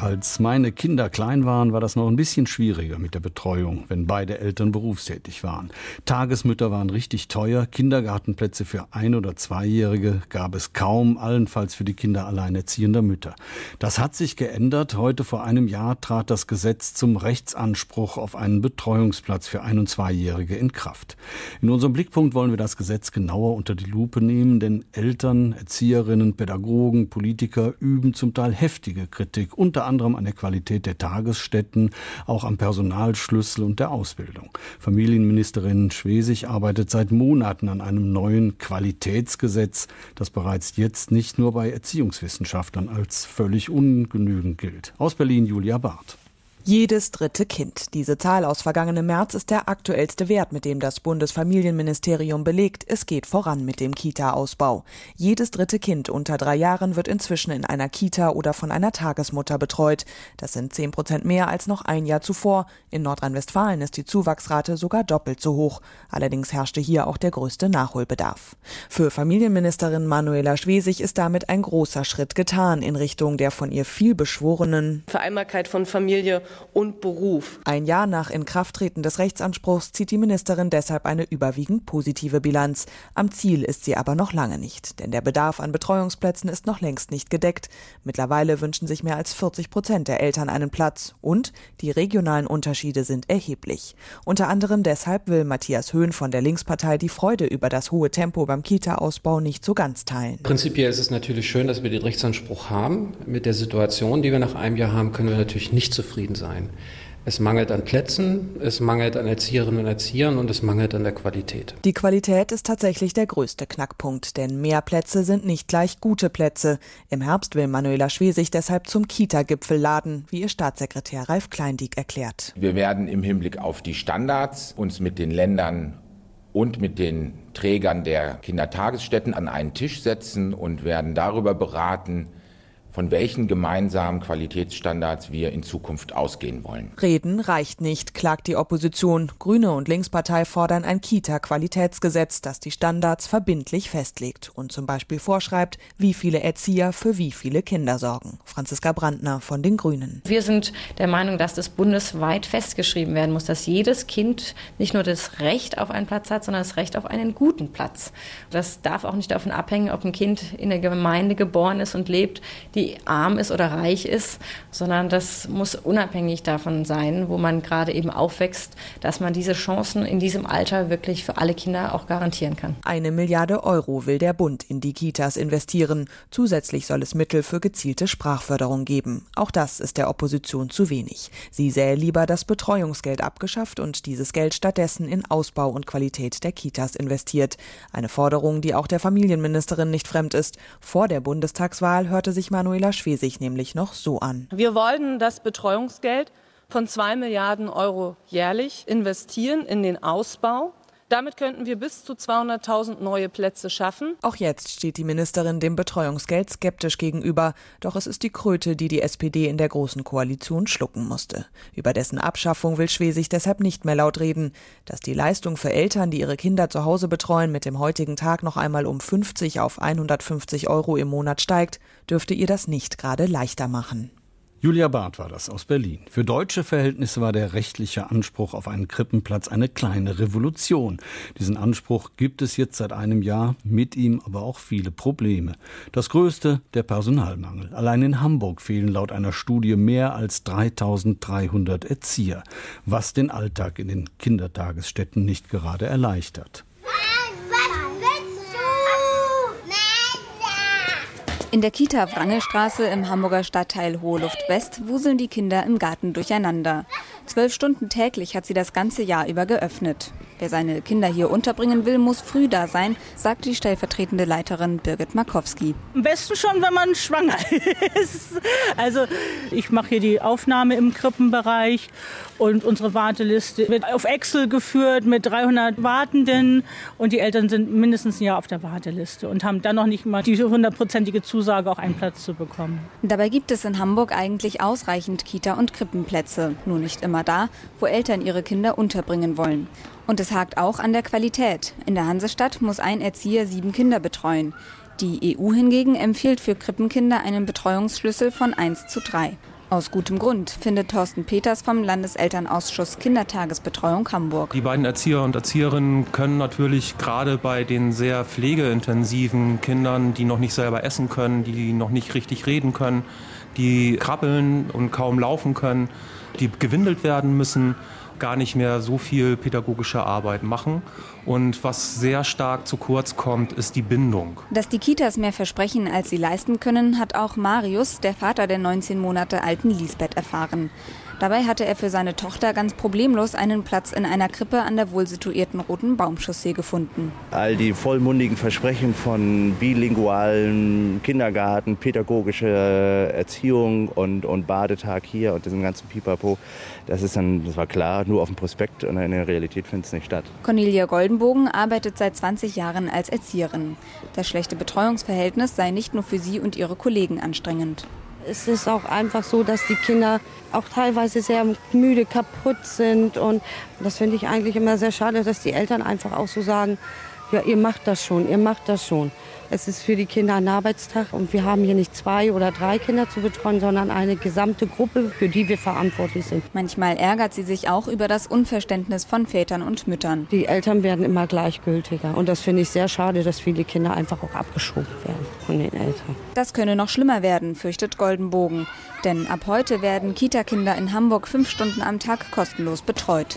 Als meine Kinder klein waren, war das noch ein bisschen schwieriger mit der Betreuung, wenn beide Eltern berufstätig waren. Tagesmütter waren richtig teuer, Kindergartenplätze für 1- oder 2-Jährige gab es kaum, allenfalls für die Kinder alleinerziehender Mütter. Das hat sich geändert. Heute vor einem Jahr trat das Gesetz zum Rechtsanspruch auf einen Betreuungsplatz für 1- und 2-Jährige in Kraft. In unserem Blickpunkt wollen wir das Gesetz genauer unter die Lupe nehmen, denn Eltern, Erzieherinnen, Pädagogen, Politiker üben zum Teil heftige Kritik, unter anderem an der Qualität der Tagesstätten, auch am Personalschlüssel und der Ausbildung. Familienministerin Schwesig arbeitet seit Monaten an einem neuen Qualitätsgesetz, das bereits jetzt nicht nur bei Erziehungswissenschaftlern als völlig ungenügend gilt. Aus Berlin Julia Barth. Jedes dritte Kind. Diese Zahl aus vergangenem März ist der aktuellste Wert, mit dem das Bundesfamilienministerium belegt, es geht voran mit dem Kita-Ausbau. Jedes dritte Kind unter 3 Jahren wird inzwischen in einer Kita oder von einer Tagesmutter betreut. Das sind 10% mehr als noch ein Jahr zuvor. In Nordrhein-Westfalen ist die Zuwachsrate sogar doppelt so hoch. Allerdings herrschte hier auch der größte Nachholbedarf. Für Familienministerin Manuela Schwesig ist damit ein großer Schritt getan in Richtung der von ihr vielbeschworenen Vereinbarkeit von Familie und Beruf. Ein Jahr nach Inkrafttreten des Rechtsanspruchs zieht die Ministerin deshalb eine überwiegend positive Bilanz. Am Ziel ist sie aber noch lange nicht, denn der Bedarf an Betreuungsplätzen ist noch längst nicht gedeckt. Mittlerweile wünschen sich mehr als 40% der Eltern einen Platz und die regionalen Unterschiede sind erheblich. Unter anderem deshalb will Matthias Höhn von der Linkspartei die Freude über das hohe Tempo beim Kita-Ausbau nicht so ganz teilen. Prinzipiell ist es natürlich schön, dass wir den Rechtsanspruch haben. Mit der Situation, die wir nach einem Jahr haben, können wir natürlich nicht zufrieden sein. Es mangelt an Plätzen, es mangelt an Erzieherinnen und Erziehern und es mangelt an der Qualität. Die Qualität ist tatsächlich der größte Knackpunkt, denn mehr Plätze sind nicht gleich gute Plätze. Im Herbst will Manuela Schwesig deshalb zum Kita-Gipfel laden, wie ihr Staatssekretär Ralf Kleindiek erklärt. Wir werden im Hinblick auf die Standards uns mit den Ländern und mit den Trägern der Kindertagesstätten an einen Tisch setzen und werden darüber beraten, von welchen gemeinsamen Qualitätsstandards wir in Zukunft ausgehen wollen. Reden reicht nicht, klagt die Opposition. Grüne und Linkspartei fordern ein Kita-Qualitätsgesetz, das die Standards verbindlich festlegt und zum Beispiel vorschreibt, wie viele Erzieher für wie viele Kinder sorgen. Franziska Brandner von den Grünen. Wir sind der Meinung, dass das bundesweit festgeschrieben werden muss, dass jedes Kind nicht nur das Recht auf einen Platz hat, sondern das Recht auf einen guten Platz. Das darf auch nicht davon abhängen, ob ein Kind in der Gemeinde geboren ist und lebt, die arm ist oder reich ist, sondern das muss unabhängig davon sein, wo man gerade eben aufwächst, dass man diese Chancen in diesem Alter wirklich für alle Kinder auch garantieren kann. 1 Milliarde Euro will der Bund in die Kitas investieren. Zusätzlich soll es Mittel für gezielte Sprachförderung geben. Auch das ist der Opposition zu wenig. Sie sähe lieber das Betreuungsgeld abgeschafft und dieses Geld stattdessen in Ausbau und Qualität der Kitas investiert. Eine Forderung, die auch der Familienministerin nicht fremd ist. Vor der Bundestagswahl hörte sich Manuela Schwesig nämlich noch so an. Wir wollen das Betreuungsgeld von 2 Milliarden Euro jährlich investieren in den Ausbau. Damit könnten wir bis zu 200.000 neue Plätze schaffen. Auch jetzt steht die Ministerin dem Betreuungsgeld skeptisch gegenüber. Doch es ist die Kröte, die die SPD in der Großen Koalition schlucken musste. Über dessen Abschaffung will Schwesig deshalb nicht mehr laut reden. Dass die Leistung für Eltern, die ihre Kinder zu Hause betreuen, mit dem heutigen Tag noch einmal um 50 auf 150 Euro im Monat steigt, dürfte ihr das nicht gerade leichter machen. Julia Barth war das aus Berlin. Für deutsche Verhältnisse war der rechtliche Anspruch auf einen Krippenplatz eine kleine Revolution. Diesen Anspruch gibt es jetzt seit einem Jahr, mit ihm aber auch viele Probleme. Das größte, der Personalmangel. Allein in Hamburg fehlen laut einer Studie mehr als 3.300 Erzieher, was den Alltag in den Kindertagesstätten nicht gerade erleichtert. In der Kita Wrangelstraße im Hamburger Stadtteil Hohe Luft West wuseln die Kinder im Garten durcheinander. 12 Stunden täglich hat sie das ganze Jahr über geöffnet. Wer seine Kinder hier unterbringen will, muss früh da sein, sagt die stellvertretende Leiterin Birgit Markowski. Am besten schon, wenn man schwanger ist. Also ich mache hier die Aufnahme im Krippenbereich und unsere Warteliste wird auf Excel geführt mit 300 Wartenden und die Eltern sind mindestens ein Jahr auf der Warteliste und haben dann noch nicht mal die 100%ige Zusage, auch einen Platz zu bekommen. Dabei gibt es in Hamburg eigentlich ausreichend Kita- und Krippenplätze, nur nicht immer da, wo Eltern ihre Kinder unterbringen wollen. Und es hakt auch an der Qualität. In der Hansestadt muss ein Erzieher 7 Kinder betreuen. Die EU hingegen empfiehlt für Krippenkinder einen Betreuungsschlüssel von 1:3. Aus gutem Grund, findet Thorsten Peters vom Landeselternausschuss Kindertagesbetreuung Hamburg. Die beiden Erzieher und Erzieherinnen können natürlich gerade bei den sehr pflegeintensiven Kindern, die noch nicht selber essen können, die noch nicht richtig reden können, die krabbeln und kaum laufen können, die gewindelt werden müssen, gar nicht mehr so viel pädagogische Arbeit machen. Und was sehr stark zu kurz kommt, ist die Bindung. Dass die Kitas mehr versprechen, als sie leisten können, hat auch Marius, der Vater der 19 Monate alten Lisbeth, erfahren. Dabei hatte er für seine Tochter ganz problemlos einen Platz in einer Krippe an der wohlsituierten Roten Baumchaussee gefunden. All die vollmundigen Versprechen von bilingualen Kindergarten, pädagogische Erziehung und Badetag hier und diesem ganzen Pipapo, das war klar, nur auf dem Prospekt und in der Realität findet es nicht statt. Cornelia Goldenbogen arbeitet seit 20 Jahren als Erzieherin. Das schlechte Betreuungsverhältnis sei nicht nur für sie und ihre Kollegen anstrengend. Es ist auch einfach so, dass die Kinder auch teilweise sehr müde, kaputt sind. Und das finde ich eigentlich immer sehr schade, dass die Eltern einfach auch so sagen, ja, ihr macht das schon, ihr macht das schon. Es ist für die Kinder ein Arbeitstag und wir haben hier nicht 2 oder 3 Kinder zu betreuen, sondern eine gesamte Gruppe, für die wir verantwortlich sind. Manchmal ärgert sie sich auch über das Unverständnis von Vätern und Müttern. Die Eltern werden immer gleichgültiger und das finde ich sehr schade, dass viele Kinder einfach auch abgeschoben werden von den Eltern. Das könne noch schlimmer werden, fürchtet Goldenbogen. Denn ab heute werden Kita-Kinder in Hamburg 5 Stunden am Tag kostenlos betreut.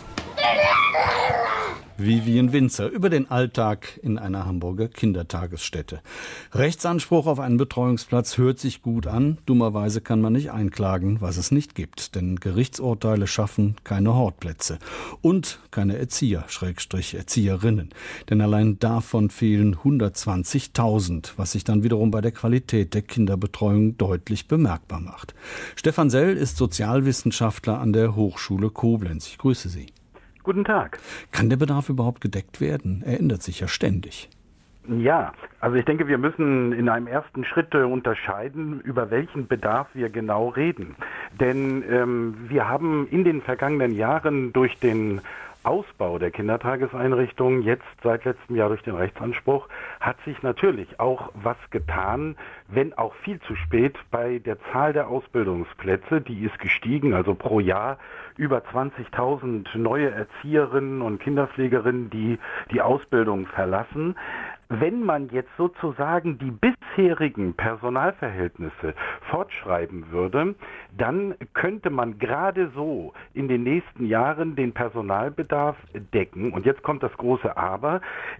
Vivian Winzer über den Alltag in einer Hamburger Kindertagesstätte. Rechtsanspruch auf einen Betreuungsplatz hört sich gut an. Dummerweise kann man nicht einklagen, was es nicht gibt. Denn Gerichtsurteile schaffen keine Hortplätze. Und keine Erzieher/Erzieherinnen. Denn allein davon fehlen 120.000, was sich dann wiederum bei der Qualität der Kinderbetreuung deutlich bemerkbar macht. Stefan Sell ist Sozialwissenschaftler an der Hochschule Koblenz. Ich grüße Sie. Guten Tag. Kann der Bedarf überhaupt gedeckt werden? Er ändert sich ja ständig. Ja, also ich denke, wir müssen in einem ersten Schritt unterscheiden, über welchen Bedarf wir genau reden. Denn wir haben in den vergangenen Jahren durch den Ausbau der Kindertageseinrichtungen, jetzt seit letztem Jahr durch den Rechtsanspruch, hat sich natürlich auch was getan, wenn auch viel zu spät, bei der Zahl der Ausbildungsplätze. Die ist gestiegen, also pro Jahr über 20.000 neue Erzieherinnen und Kinderpflegerinnen, die die Ausbildung verlassen. Wenn man jetzt sozusagen die bisherigen Personalverhältnisse fortschreiben würde, dann könnte man gerade so in den nächsten Jahren den Personalbedarf decken. Und jetzt kommt das große Aber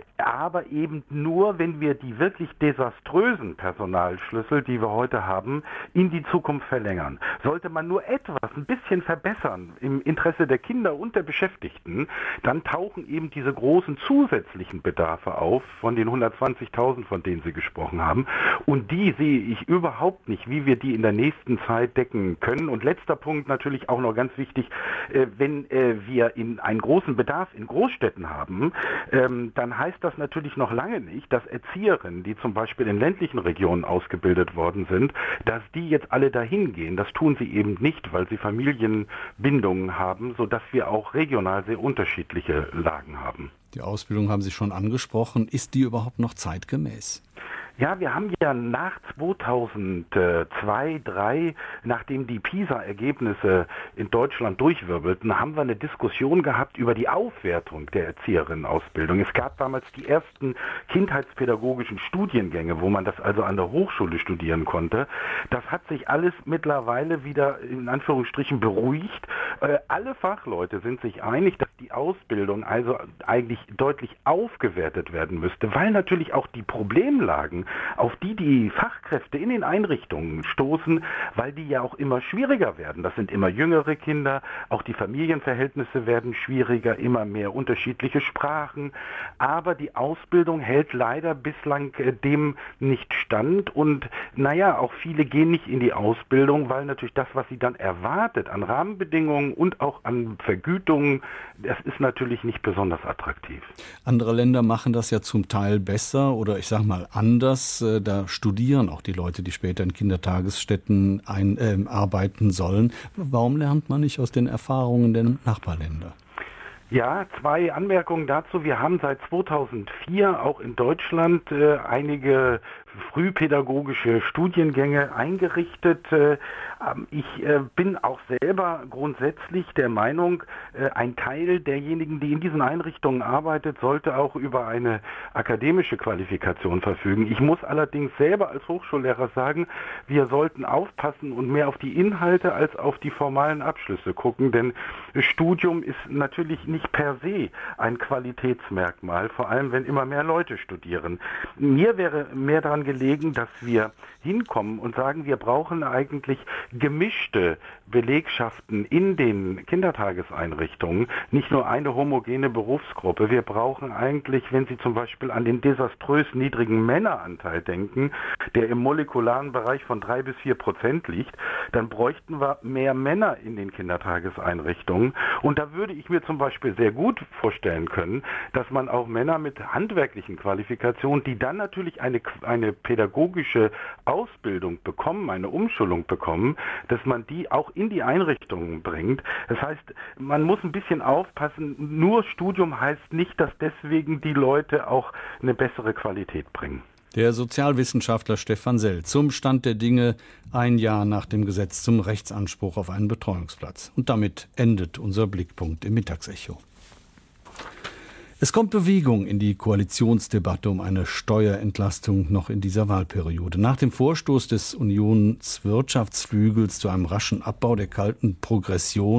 eben nur, wenn wir die wirklich desaströsen Personalschlüssel, die wir heute haben, in die Zukunft verlängern. Sollte man nur etwas, ein bisschen verbessern im Interesse der Kinder und der Beschäftigten, dann tauchen eben diese großen zusätzlichen Bedarfe auf von den 120.000, von denen Sie gesprochen haben. Und die sehe ich überhaupt nicht, wie wir die in der nächsten Zeit decken können. Und letzter Punkt natürlich auch noch ganz wichtig, wenn wir einen großen Bedarf in Großstädten haben, dann heißt das natürlich noch lange nicht, dass Erzieherinnen, die zum Beispiel in ländlichen Regionen ausgebildet worden sind, dass die jetzt alle dahin gehen. Das tun sie eben nicht, weil sie Familienbindungen haben, sodass wir auch regional sehr unterschiedliche Lagen haben. Die Ausbildung haben Sie schon angesprochen. Ist die überhaupt noch zeitgemäß? Ja, wir haben ja nach 2002, 2003, nachdem die PISA-Ergebnisse in Deutschland durchwirbelten, haben wir eine Diskussion gehabt über die Aufwertung der Erzieherinnenausbildung. Es gab damals die ersten kindheitspädagogischen Studiengänge, wo man das also an der Hochschule studieren konnte. Das hat sich alles mittlerweile wieder in Anführungsstrichen beruhigt. Alle Fachleute sind sich einig, dass die Ausbildung also eigentlich deutlich aufgewertet werden müsste, weil natürlich auch die Problemlagen, auf die Fachkräfte in den Einrichtungen stoßen, weil die ja auch immer schwieriger werden. Das sind immer jüngere Kinder, auch die Familienverhältnisse werden schwieriger, immer mehr unterschiedliche Sprachen. Aber die Ausbildung hält leider bislang dem nicht stand. Und auch viele gehen nicht in die Ausbildung, weil natürlich das, was sie dann erwartet an Rahmenbedingungen und auch an Vergütungen, das ist natürlich nicht besonders attraktiv. Andere Länder machen das ja zum Teil besser oder ich sage mal anders. Da studieren auch die Leute, die später in Kindertagesstätten arbeiten sollen. Warum lernt man nicht aus den Erfahrungen der Nachbarländer? Ja, 2 Anmerkungen dazu. Wir haben seit 2004 auch in Deutschland einige frühpädagogische Studiengänge eingerichtet. Ich bin auch selber grundsätzlich der Meinung, ein Teil derjenigen, die in diesen Einrichtungen arbeitet, sollte auch über eine akademische Qualifikation verfügen. Ich muss allerdings selber als Hochschullehrer sagen, wir sollten aufpassen und mehr auf die Inhalte als auf die formalen Abschlüsse gucken, denn Studium ist natürlich nicht per se ein Qualitätsmerkmal, vor allem wenn immer mehr Leute studieren. Mir wäre mehr daran gelegen, dass wir hinkommen und sagen, wir brauchen eigentlich gemischte Belegschaften in den Kindertageseinrichtungen, nicht nur eine homogene Berufsgruppe. Wir brauchen eigentlich, wenn Sie zum Beispiel an den desaströs niedrigen Männeranteil denken, der im molekularen Bereich von 3-4% liegt, dann bräuchten wir mehr Männer in den Kindertageseinrichtungen. Und da würde ich mir zum Beispiel sehr gut vorstellen können, dass man auch Männer mit handwerklichen Qualifikationen, die dann natürlich eine pädagogische Ausbildung bekommen, eine Umschulung bekommen, dass man die auch in die Einrichtungen bringt. Das heißt, man muss ein bisschen aufpassen, nur Studium heißt nicht, dass deswegen die Leute auch eine bessere Qualität bringen. Der Sozialwissenschaftler Stefan Sell zum Stand der Dinge ein Jahr nach dem Gesetz zum Rechtsanspruch auf einen Betreuungsplatz. Und damit endet unser Blickpunkt im Mittagsecho. Es kommt Bewegung in die Koalitionsdebatte um eine Steuerentlastung noch in dieser Wahlperiode. Nach dem Vorstoß des Unionswirtschaftsflügels zu einem raschen Abbau der kalten Progression